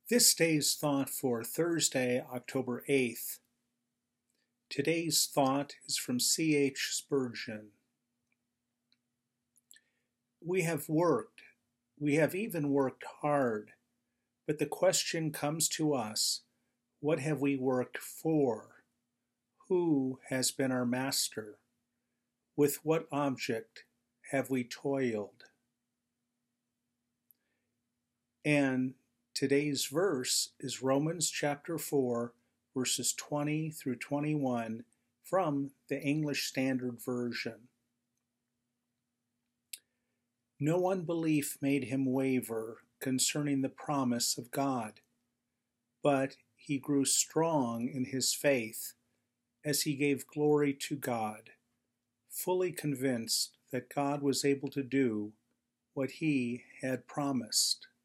This day's thought for Thursday, October 8th. Today's thought is from C.H. Spurgeon. We have even worked hard, but the question comes to us, what have we worked for? Who has been our master? With what object have we toiled? And today's verse is Romans chapter 4, verses 20 through 21 from the English Standard Version. No unbelief made him waver concerning the promise of God, but he grew strong in his faith as he gave glory to God, fully convinced that God was able to do what he had promised.